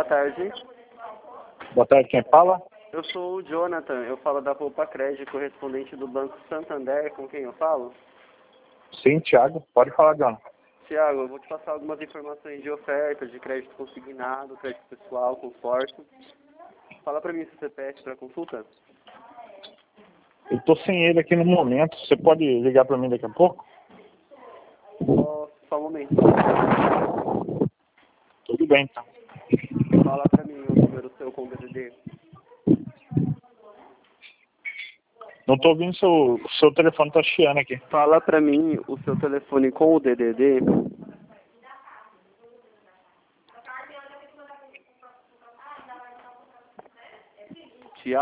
tarde. Boa tarde, quem fala? Eu sou o Jonathan, eu falo da Poupa Crédito, correspondente do Banco Santander, com quem eu falo? Sim, Thiago, pode falar, Jonathan. Tiago, eu vou te passar algumas informações de oferta, de crédito consignado, crédito pessoal, consórcio. Fala pra mim se você pede para consulta. Eu tô sem ele aqui no momento, você pode ligar para mim daqui a pouco? Só um momento. Tudo bem, então. Fala pra mim o número seu com o DDD. Não tô ouvindo, seu telefone tá chiando aqui. Fala pra mim o seu telefone com o DDD.